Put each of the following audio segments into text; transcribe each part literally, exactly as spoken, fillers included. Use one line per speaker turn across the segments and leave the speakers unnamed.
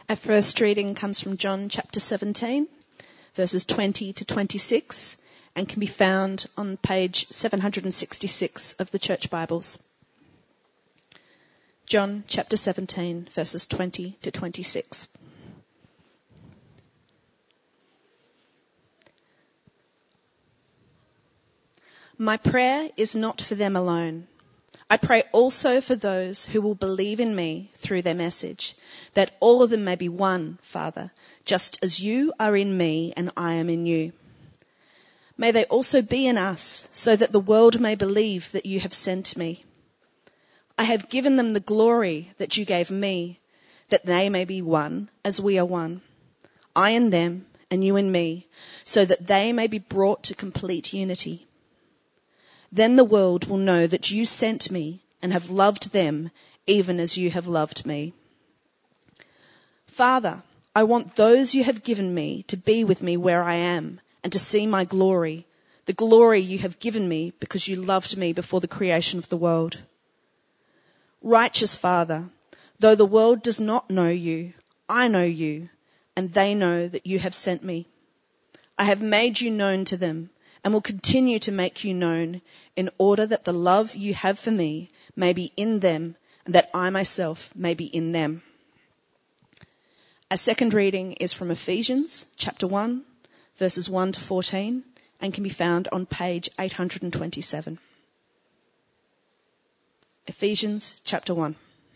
Our first reading comes from John chapter seventeen, verses twenty to twenty-six, and can be found on page seven hundred sixty-six of the Church Bibles. John chapter seventeen, verses twenty to twenty-six. My prayer is not for them alone. I pray also for those who will believe in me through their message, that all of them may be one, Father, just as you are in me and I am in you. May they also be in us, so that the world may believe that you have sent me. I have given them the glory that you gave me, that they may be one as we are one. I in them and you in me, so that they may be brought to complete unity. Then the world will know that you sent me and have loved them even as you have loved me. Father, I want those you have given me to be with me where I am and to see my glory, the glory you have given me because you loved me before the creation of the world. Righteous Father, though the world does not know you, I know you, and they know that you have sent me. I have made you known to them and will continue to make you known, in order that the love you have for me may be in them and that I myself may be in them. Our second reading is from Ephesians chapter one, verses one to fourteen, and can be found on page eight hundred twenty-seven. Ephesians chapter one.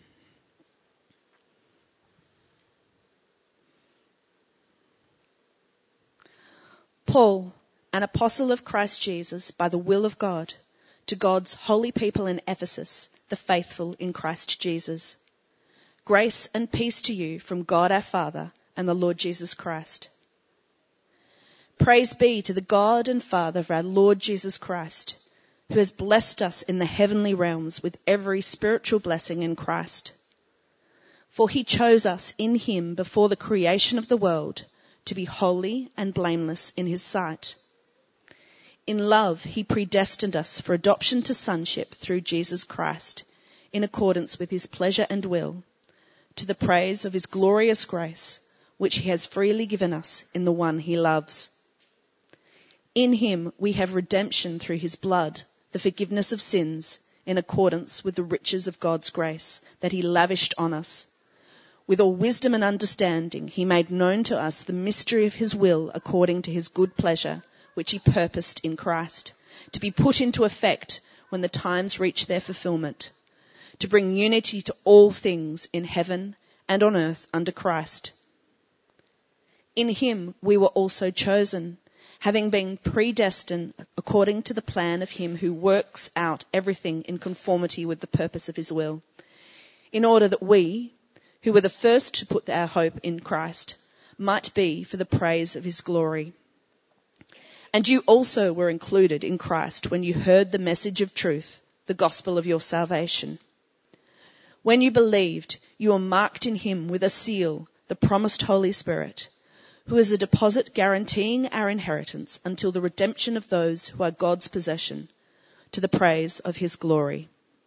Paul, an apostle of Christ Jesus by the will of God, to God's holy people in Ephesus, the faithful in Christ Jesus. Grace and peace to you from God our Father and the Lord Jesus Christ. Praise be to the God and Father of our Lord Jesus Christ, who has blessed us in the heavenly realms with every spiritual blessing in Christ. For he chose us in him before the creation of the world to be holy and blameless in his sight. In love, he predestined us for adoption to sonship through Jesus Christ, in accordance with his pleasure and will, to the praise of his glorious grace, which he has freely given us in the one he loves. In him we have redemption through his blood, the forgiveness of sins, in accordance with the riches of God's grace that he lavished on us. With all wisdom and understanding, he made known to us the mystery of his will according to his good pleasure, which he purposed in Christ, to be put into effect when the times reach their fulfillment, to bring unity to all things in heaven and on earth under Christ. In him we were also chosen, having been predestined according to the plan of him who works out everything in conformity with the purpose of his will, in order that we, who were the first to put our hope in Christ, might be for the praise of his glory. And you also were included in Christ when you heard the message of truth, the gospel of your salvation. When you believed, you were marked in him with a seal, the promised Holy Spirit, who is a deposit guaranteeing our inheritance until the redemption of those who are God's possession, to the praise of his glory.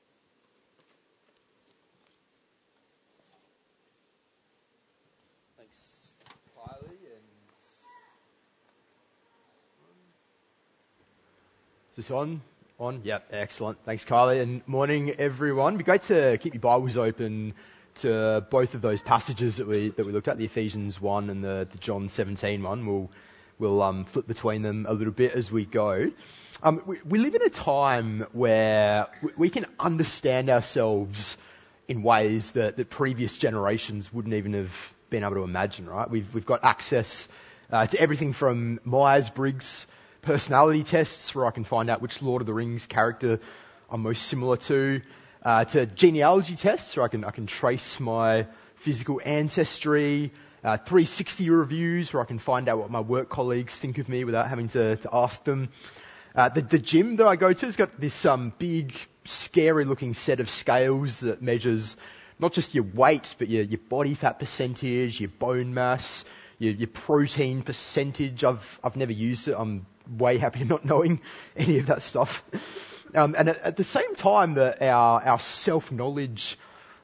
Is this on? On? Yep, excellent. Thanks, Kylie. And morning, everyone. It'd be great to keep your Bibles open to both of those passages that we that we looked at, the Ephesians one and the, the John seventeen one. We'll we'll um, flip between them a little bit as we go. Um, we, we live in a time where we can understand ourselves in ways that, that previous generations wouldn't even have been able to imagine. Right? We've we've got access uh, to everything from Myers-Briggs personality tests, where I can find out which Lord of the Rings character I'm most similar to, uh, to genealogy tests, where I can I can trace my physical ancestry, uh, three sixty reviews, where I can find out what my work colleagues think of me without having to, to ask them. Uh, the, the gym that I go to has got this um, big, scary-looking set of scales that measures not just your weight, but your, your body fat percentage, your bone mass, your, your protein percentage. I've I've never used it. I'm way happier not knowing any of that stuff. Um, and at, at the same time that our, our self-knowledge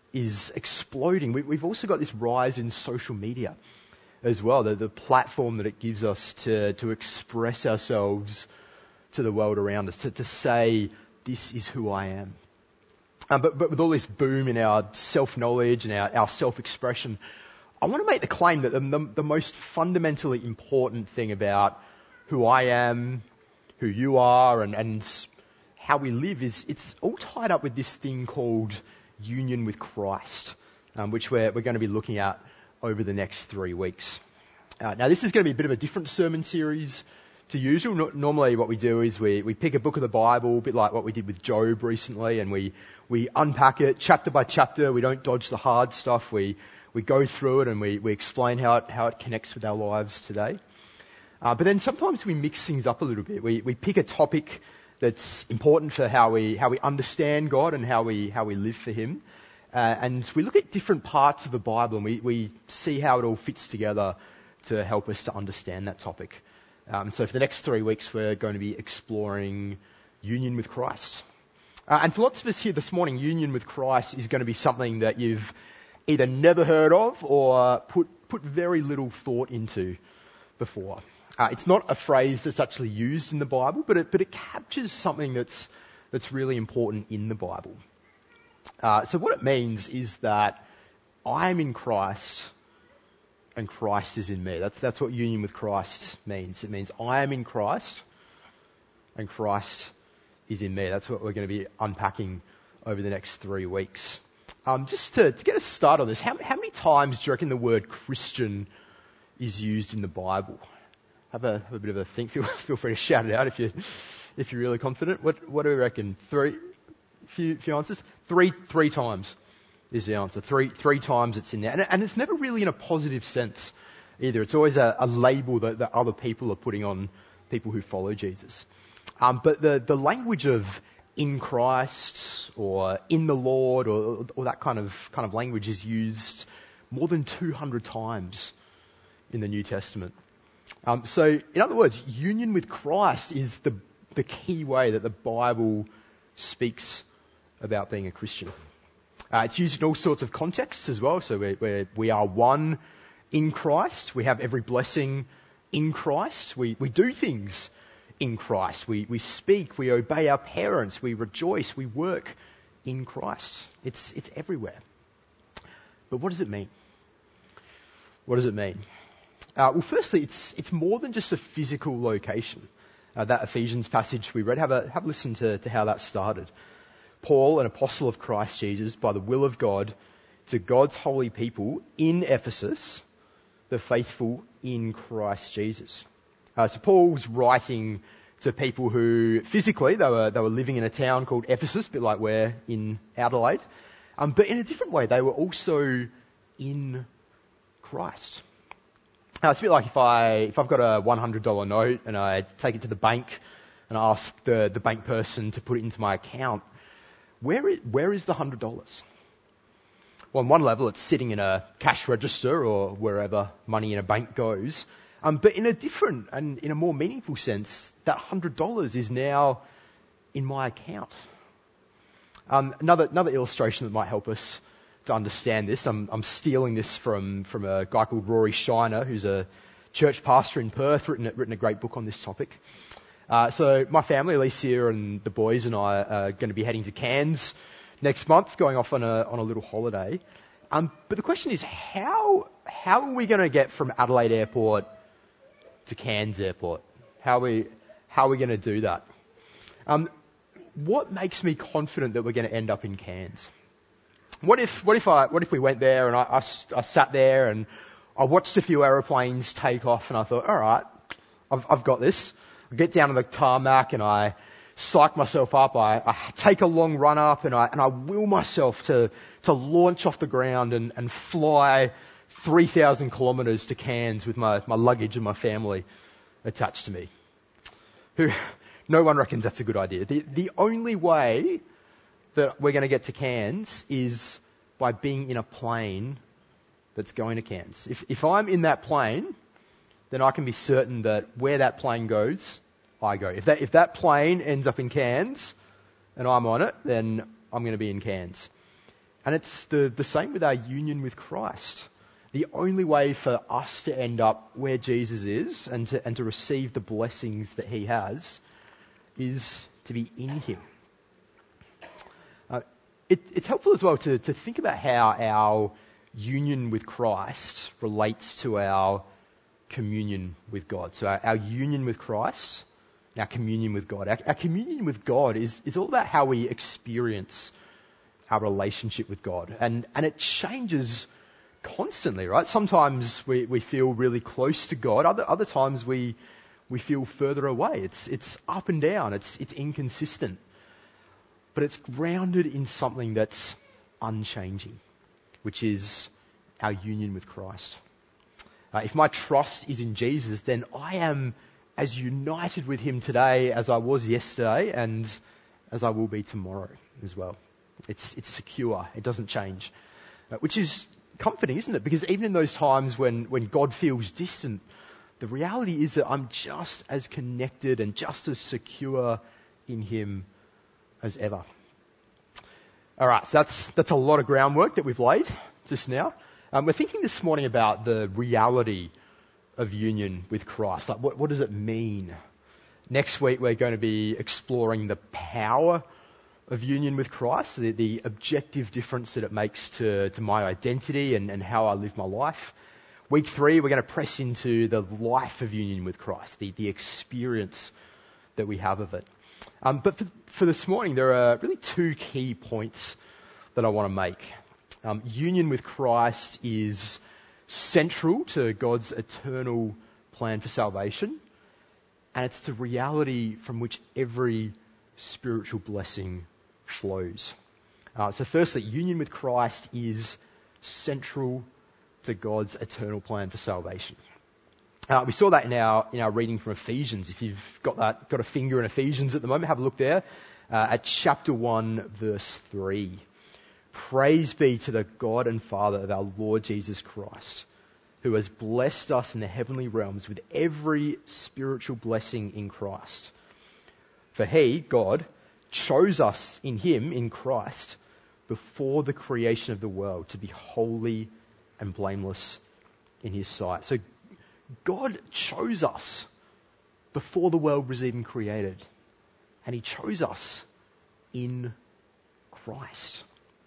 is exploding. We, we've also got this rise in social media as well, the, the platform that it gives us to, to express ourselves to the world around us, to, to say, this is who I am. Um, but, but with all this boom in our self-knowledge and our, our self-expression, I want to make the claim that the, the, the most fundamentally important thing about who I am, who you are, and, and how we live is it's all tied up with this thing called union with Christ, um, which we're, we're going to be looking at over the next three weeks. Uh, now, this is going to be a bit of a different sermon series to usual. No, normally what we do is we, we pick a book of the Bible, a bit like what we did with Job recently, and we, we unpack it chapter by chapter. We don't dodge the hard stuff. We, we go through it and we, we explain how it, how it connects with our lives today. Uh, but then sometimes we mix things up a little bit. We, we pick a topic that's important for how we, how we understand God and how we, how we live for Him. Uh, and we look at different parts of the Bible and we, we see how it all fits together to help us to understand that topic. Um, so for the next three weeks, we're going to be exploring union with Christ. Uh, and for lots of us here this morning, union with Christ is going to be something that you've either never heard of or put, put very little thought into before. Uh, it's not a phrase that's actually used in the Bible, but it, but it captures something that's, that's really important in the Bible. Uh, so what it means is that I'm in Christ and Christ is in me. That's, that's what union with Christ means. It means I am in Christ and Christ is in me. That's what we're going to be unpacking over the next three weeks. Um, just to, to get us started on this, how, how many times do you reckon the word Christian is used in the Bible? Have a, have a bit of a think. Feel, feel free to shout it out if you if you're really confident. What what do we reckon? Three, few few answers. Three three times is the answer. Three three times it's in there, and, and it's never really in a positive sense either. It's always a, a label that, that other people are putting on people who follow Jesus. Um, but the the language of in Christ or in the Lord or, or that kind of kind of language is used more than two hundred times in the New Testament. Um, so, in other words, union with Christ is the the key way that the Bible speaks about being a Christian. Uh, it's used in all sorts of contexts as well. So we're, we're, we are one in Christ. We have every blessing in Christ. We we do things in Christ. We we speak. We obey our parents. We rejoice. We work in Christ. It's it's everywhere. But what does it mean? What does it mean? Uh, well, firstly, it's it's more than just a physical location. Uh, that Ephesians passage we read, have a have a listen to, to how that started. Paul, an apostle of Christ Jesus, by the will of God, to God's holy people in Ephesus, the faithful in Christ Jesus. Uh, so Paul's writing to people who physically they were they were living in a town called Ephesus, a bit like we're in Adelaide, um, but in a different way. They were also in Christ. Now, it's a bit like if I, if I've got a one hundred dollars note and I take it to the bank and I ask the, the bank person to put it into my account, where is, where is the one hundred dollars? Well, on one level, it's sitting in a cash register or wherever money in a bank goes. Um, but in a different and in a more meaningful sense, that one hundred dollars is now in my account. Um, another, another illustration that might help us to understand this. I'm, I'm stealing this from, from a guy called Rory Shiner, who's a church pastor in Perth, written, written a great book on this topic. Uh, so my family, Alicia and the boys and I, are going to be heading to Cairns next month, going off on a, on a little holiday. Um, but the question is, how, how are we going to get from Adelaide Airport to Cairns Airport? How are we, how are we going to do that? Um, what makes me confident that we're going to end up in Cairns? What if, what if I, what if we went there and I, I, I sat there and I watched a few aeroplanes take off and I thought, all right, I've, I've got this. I get down to the tarmac and I psych myself up. I, I take a long run up and I, and I will myself to, to launch off the ground and, and fly three thousand kilometres to Cairns with my, my luggage and my family attached to me. Who, no one reckons that's a good idea. The, the only way that we're going to get to Cairns is by being in a plane that's going to Cairns. If, if I'm in that plane, then I can be certain that where that plane goes, I go. If that, if that plane ends up in Cairns and I'm on it, then I'm going to be in Cairns. And it's the, the same with our union with Christ. The only way for us to end up where Jesus is and to, and to receive the blessings that he has is to be in him. Uh, it, it's helpful as well to, to think about how our union with Christ relates to our communion with God. So our, our union with Christ, our communion with God. Our, our communion with God is, is all about how we experience our relationship with God. And, and it changes constantly, right? Sometimes we, we feel really close to God. Other, other times we, we feel further away. It's, it's up and down. It's, it's inconsistent. But it's grounded in something that's unchanging, which is our union with Christ. Uh, if my trust is in Jesus, then I am as united with him today as I was yesterday and as I will be tomorrow as well. It's, it's secure. It doesn't change, uh, which is comforting, isn't it? Because even in those times when, when God feels distant, the reality is that I'm just as connected and just as secure in him as ever. All right, so that's that's a lot of groundwork that we've laid just now. Um, we're thinking this morning about the reality of union with Christ. Like, what, what does it mean? Next week, we're going to be exploring the power of union with Christ, the, the objective difference that it makes to, to my identity and, and how I live my life. Week three, we're going to press into the life of union with Christ, the, the experience that we have of it. Um, but for, for this morning, there are really two key points that I want to make. Um, union with Christ is central to God's eternal plan for salvation, and it's the reality from which every spiritual blessing flows. Uh, so firstly, union with Christ is central to God's eternal plan for salvation. Uh, we saw that in our in our reading from Ephesians. If you've got that got a finger in Ephesians at the moment, have a look there uh, at chapter one, verse three. Praise be to the God and Father of our Lord Jesus Christ, who has blessed us in the heavenly realms with every spiritual blessing in Christ. For he, God, chose us in him, in Christ, before the creation of the world to be holy and blameless in his sight. So God chose us before the world was even created. And he chose us in Christ.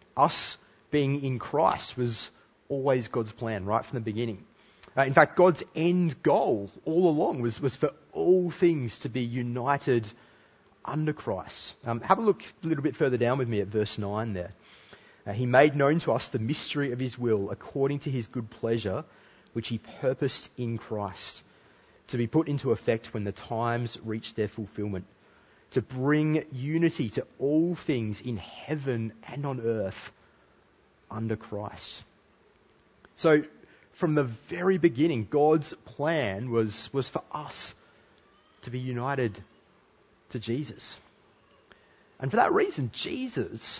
Us being in Christ was always God's plan right from the beginning. Uh, in fact, God's end goal all along was, was for all things to be united under Christ. Um, have a look a little bit further down with me at verse nine there. Uh, he made known to us the mystery of his will according to his good pleasure, which he purposed in Christ, to be put into effect when the times reach their fulfillment, to bring unity to all things in heaven and on earth under Christ. So, from the very beginning, God's plan was, was for us to be united to Jesus. And for that reason, Jesus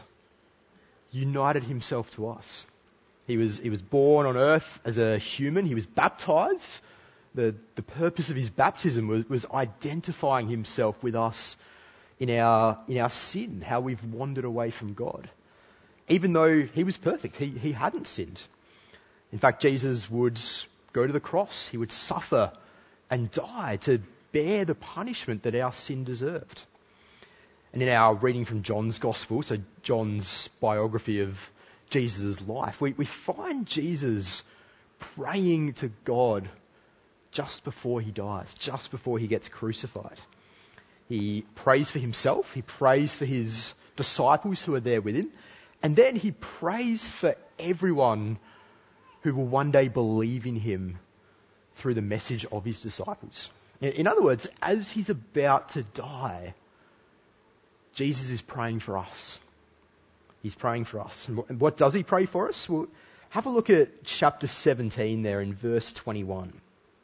united himself to us. He was, he was born on earth as a human. He was baptized. The, the purpose of his baptism was, was identifying himself with us in our, in our sin, how we've wandered away from God. Even though he was perfect, he, he hadn't sinned. In fact, Jesus would go to the cross. He would suffer and die to bear the punishment that our sin deserved. And in our reading from John's Gospel, so John's biography of Jesus' life, we, we find Jesus praying to God just before he dies, just before he gets crucified. He prays for himself, he prays for his disciples who are there with him, and then he prays for everyone who will one day believe in him through the message of his disciples. In other words, as he's about to die, Jesus is praying for us. He's praying for us. And what does he pray for us? Well, have a look at chapter seventeen there in verse twenty-one.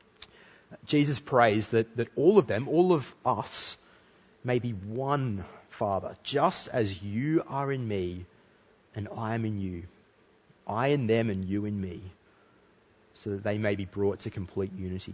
Jesus prays that, that all of them, all of us, may be one, Father, just as you are in me and I am in you. I in them and you in me, so that they may be brought to complete unity.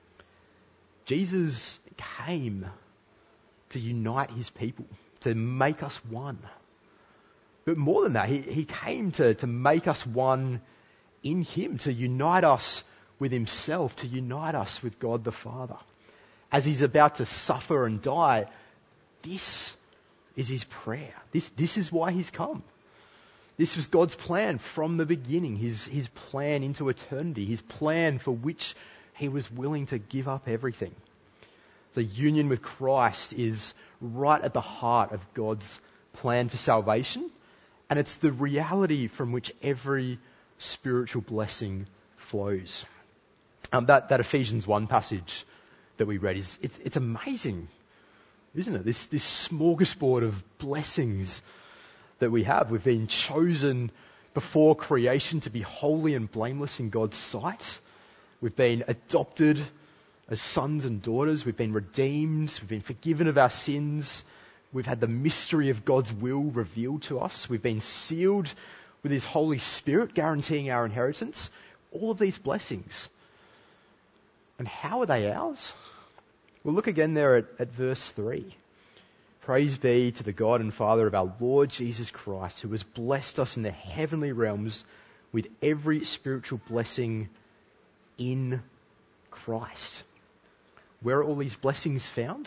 Jesus came to unite his people, to make us one. but more than that, he, he came to, to make us one in him, to unite us with himself, to unite us with God the Father. As he's about to suffer and die, this is his prayer. This, this is why he's come. This was God's plan from the beginning, his, his plan into eternity, his plan for which he was willing to give up everything. So union with Christ is right at the heart of God's plan for salvation, and it's the reality from which every spiritual blessing flows. Um, that, that Ephesians one passage that we read is it's, it's amazing, isn't it? This this smorgasbord of blessings that we have. We've been chosen before creation to be holy and blameless in God's sight. We've been adopted as sons and daughters. We've been redeemed. We've been forgiven of our sins. We've had the mystery of God's will revealed to us. We've been sealed with his Holy Spirit, guaranteeing our inheritance. All of these blessings. And how are they ours? We'll look again there at, at verse three. Praise be to the God and Father of our Lord Jesus Christ, who has blessed us in the heavenly realms with every spiritual blessing in Christ. Where are all these blessings found?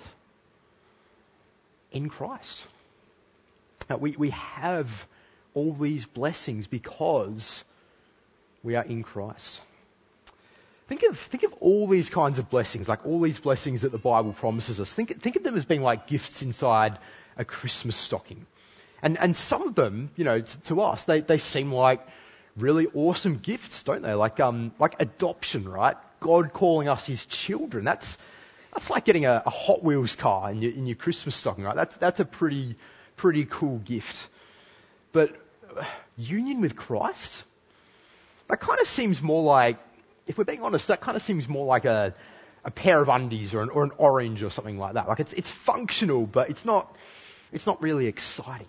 In Christ. Now, we, we have all these blessings because we are in Christ. Think of think of all these kinds of blessings, like all these blessings that the Bible promises us. Think think of them as being like gifts inside a Christmas stocking. And and some of them, you know, to, to us, they, they seem like really awesome gifts, don't they? Like um like adoption, right? God calling us his children. That's that's like getting a, a Hot Wheels car in your in your Christmas stocking, right? That's that's a pretty pretty cool gift. But union with Christ, that kind of seems more like, if we're being honest, that kind of seems more like a, a pair of undies or an, or an orange or something like that. Like it's it's functional, but it's not it's not really exciting.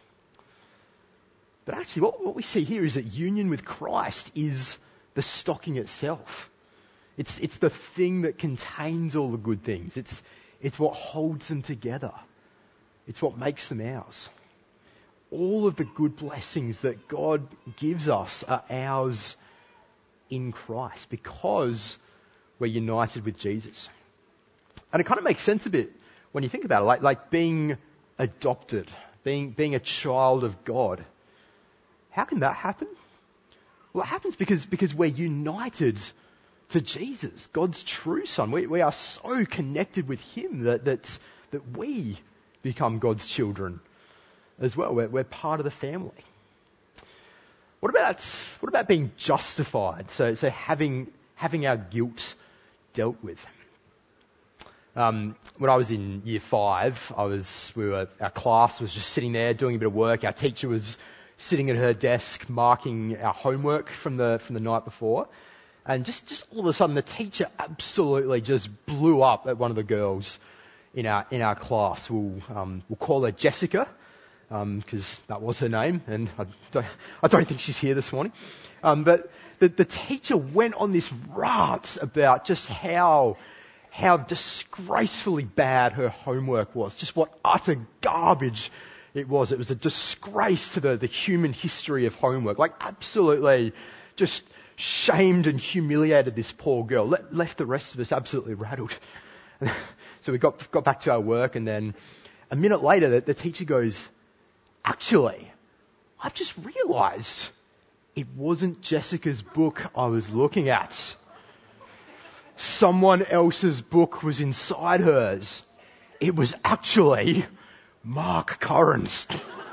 But actually, what, what we see here is that union with Christ is the stocking itself. It's it's the thing that contains all the good things. It's it's what holds them together. It's what makes them ours. All of the good blessings that God gives us are ours in Christ because we're united with Jesus. And it kind of makes sense a bit when you think about it, like, like being adopted, being, being a child of God. How can that happen? Well, it happens because, because we're united to Jesus, God's true Son. We, we are so connected with him that, that, that we become God's children as well. We're, we're part of the family. What about what about being justified? So, so having having our guilt dealt with. Um, when I was in year five, I was we were our class was just sitting there doing a bit of work. Our teacher was sitting at her desk marking our homework from the from the night before, and just just all of a sudden the teacher absolutely just blew up at one of the girls in our in our class. We'll um, we'll call her Jessica, because um, that was her name, and I don't, I don't think she's here this morning. Um, but the, the teacher went on this rant about just how how disgracefully bad her homework was, just what utter garbage it was. It was a disgrace to the, the human history of homework, like absolutely just shamed and humiliated this poor girl, Le- left the rest of us absolutely rattled. So we got got back to our work, and then a minute later the, the teacher goes, actually, I've just realised it wasn't Jessica's book I was looking at. Someone else's book was inside hers. It was actually Mark Curran's.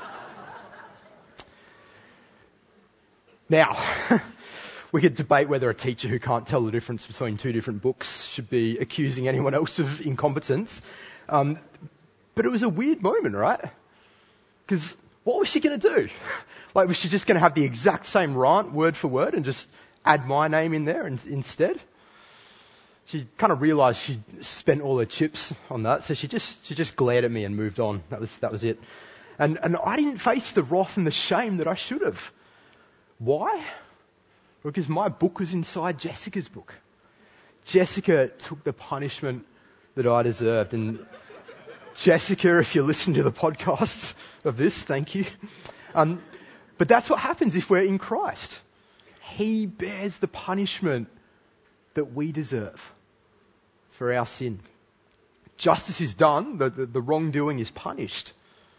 Now, we could debate whether a teacher who can't tell the difference between two different books should be accusing anyone else of incompetence. Um, but it was a weird moment, right? Because what was she going to do? Like, was she just going to have the exact same rant, word for word, and just add my name in there in, instead? She kind of realised she'd spent all her chips on that, so she just she just glared at me and moved on. That was that was it. And and I didn't face the wrath and the shame that I should have. Why? Because my book was inside Jessica's book. Jessica took the punishment that I deserved, and Jessica, if you listen to the podcast of this, thank you. Um, but that's what happens if we're in Christ. He bears the punishment that we deserve for our sin. Justice is done, the, the, the wrongdoing is punished,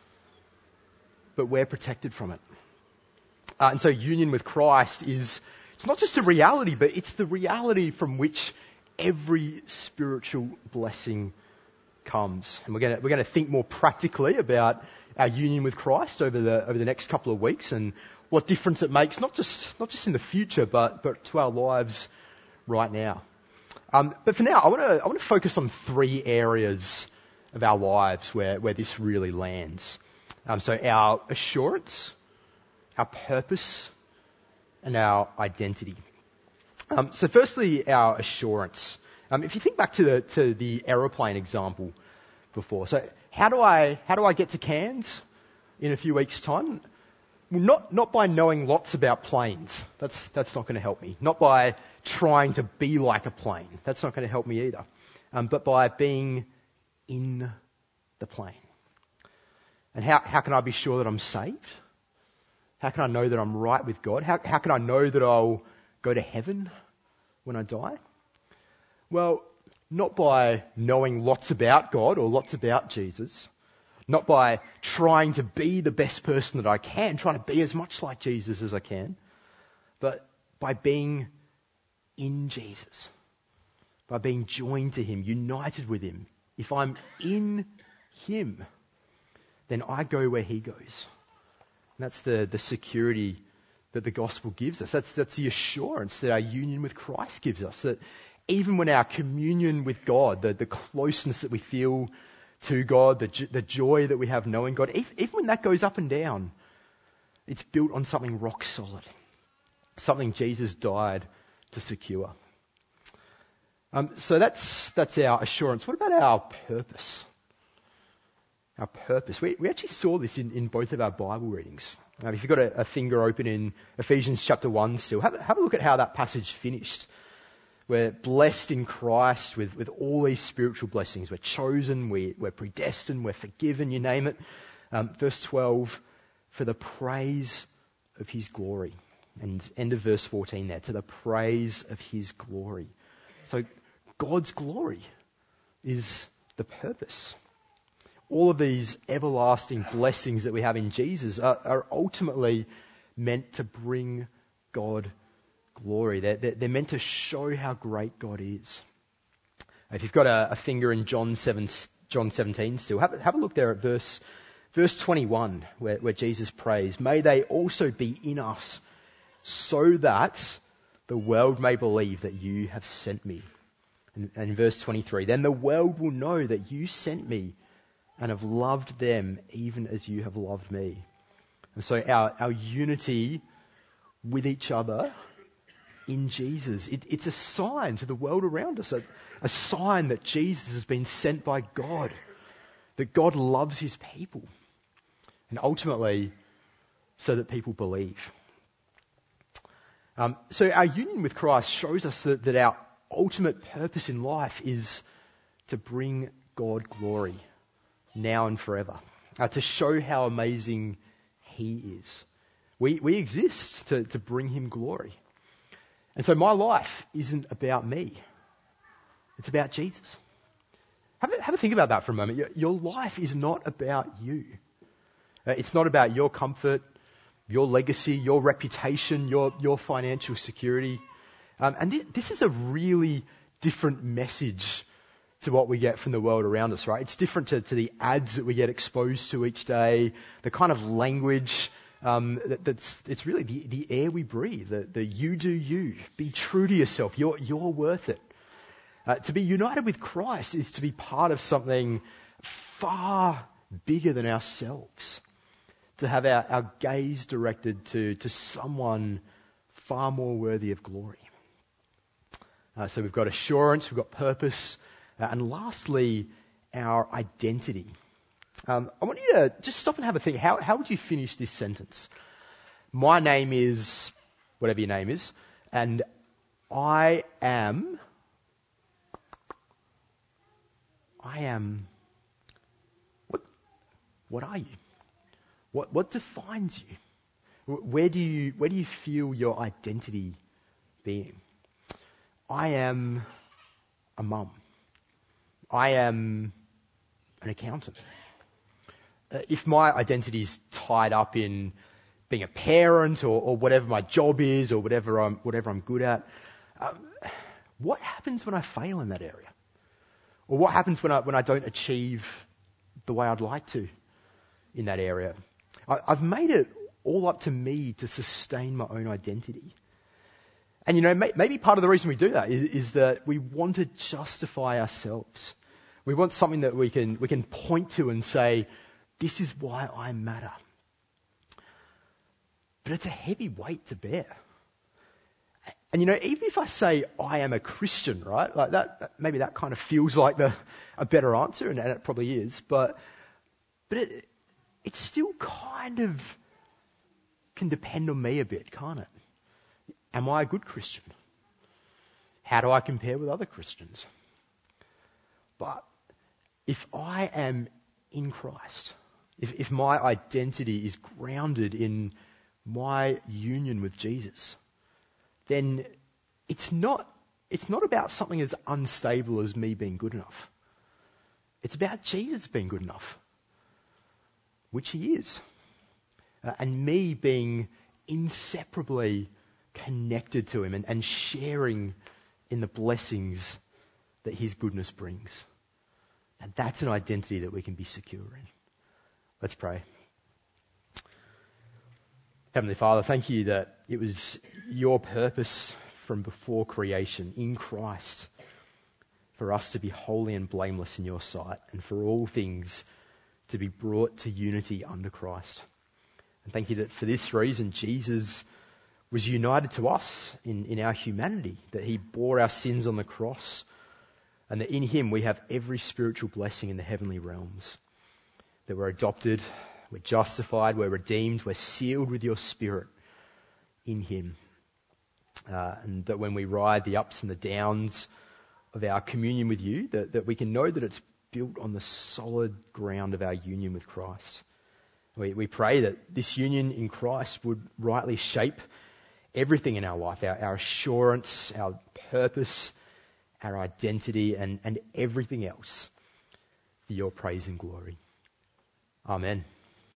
but we're protected from it. Uh, and so union with Christ is, it's not just a reality, but it's the reality from which every spiritual blessing comes. And we're going to we're going to think more practically about our union with Christ over the over the next couple of weeks and what difference it makes, not just not just in the future, but but to our lives right now. Um, but for now, I want to I want to focus on three areas of our lives where where this really lands. Um, so our assurance, our purpose, and our identity. Um, so firstly, our assurance. Um, if you think back to the to the aeroplane example before, so how do I how do I get to Cairns in a few weeks' time? Well, not not by knowing lots about planes. That's that's not going to help me. Not by trying to be like a plane. That's not going to help me either. Um, but by being in the plane. And how how can I be sure that I'm saved? How can I know that I'm right with God? How how can I know that I'll go to heaven when I die? Well, not by knowing lots about God or lots about Jesus. Not by trying to be the best person that I can, trying to be as much like Jesus as I can, but by being in Jesus, by being joined to Him, united with Him. If I'm in Him, then I go where He goes. And that's the, the security that the gospel gives us. That's, that's the assurance that our union with Christ gives us, that even when our communion with God, the, the closeness that we feel to God, the, the joy that we have knowing God, even, even when that goes up and down, it's built on something rock solid, something Jesus died to secure. Um, so that's that's our assurance. What about our purpose? Our purpose. We, we actually saw this in, in both of our Bible readings. Uh, if you've got a, a finger open in Ephesians chapter one still, have, have a look at how that passage finished. We're blessed in Christ with, with all these spiritual blessings. We're chosen, we, we're predestined, we're forgiven, you name it. Um, verse twelve, for the praise of His glory. And end of verse fourteen there, to the praise of His glory. So God's glory is the purpose. All of these everlasting blessings that we have in Jesus are, are ultimately meant to bring God glory. They're, they're, they're meant to show how great God is. If you've got a, a finger in John seven, John seventeen still, have, have a look there at verse verse twenty-one, where, where Jesus prays, may they also be in us, so that the world may believe that you have sent me. And, and in verse twenty-three, then the world will know that you sent me and have loved them even as you have loved me. And so our, our unity with each other in Jesus, it, it's a sign to the world around us, a, a sign that Jesus has been sent by God, that God loves His people, and ultimately so that people believe. Um, so our union with Christ shows us that, that our ultimate purpose in life is to bring God glory now and forever, uh, to show how amazing He is. We we exist to, to bring Him glory. And so my life isn't about me. It's about Jesus. Have a, have a think about that for a moment. Your, your life is not about you. Uh, it's not about your comfort, your legacy, your reputation, your, your financial security. Um, and th- this is a really different message to what we get from the world around us, right? It's different to, to the ads that we get exposed to each day, the kind of language um, that, that's it's really the, the air we breathe, the, the you do you, be true to yourself, you're, you're worth it. Uh, to be united with Christ is to be part of something far bigger than ourselves, to have our, our gaze directed to, to someone far more worthy of glory. Uh, so we've got assurance, we've got purpose, uh, and lastly, our identity. Um, I want you to just stop and have a think. How, how would you finish this sentence? My name is, whatever your name is, and I am, I am, what, what are you? What, what defines you? Where do you, where do you feel your identity being? I am a mum. I am an accountant. Uh, if my identity is tied up in being a parent or, or whatever my job is or whatever I'm, whatever I'm good at, um, what happens when I fail in that area? Or what happens when I, when I don't achieve the way I'd like to in that area? I, I've made it all up to me to sustain my own identity. And you know, may, maybe part of the reason we do that is, is that we want to justify ourselves. We want something that we can, we can point to and say, this is why I matter. But it's a heavy weight to bear. And you know, even if I say I am a Christian, right, like that, maybe that kind of feels like the, a better answer, and, and it probably is, but, but it, it still kind of can depend on me a bit, can't it? Am I a good Christian? How do I compare with other Christians? But if I am in Christ, if, if my identity is grounded in my union with Jesus, then it's not, it's not about something as unstable as me being good enough. It's about Jesus being good enough, which he is. Uh, and me being inseparably connected to him and, and sharing in the blessings that his goodness brings. And that's an identity that we can be secure in. Let's pray. Heavenly Father, thank you that it was your purpose from before creation in Christ for us to be holy and blameless in your sight and for all things to be brought to unity under Christ. And thank you that for this reason Jesus was united to us in, in our humanity, that he bore our sins on the cross, and that in him we have every spiritual blessing in the heavenly realms, that we're adopted, we're justified, we're redeemed, we're sealed with your Spirit in him. Uh, and that when we ride the ups and the downs of our communion with you, that, that we can know that it's built on the solid ground of our union with Christ. We, we pray that this union in Christ would rightly shape everything in our life, our, our assurance, our purpose, our identity, and, and everything else for your praise and glory. Amen.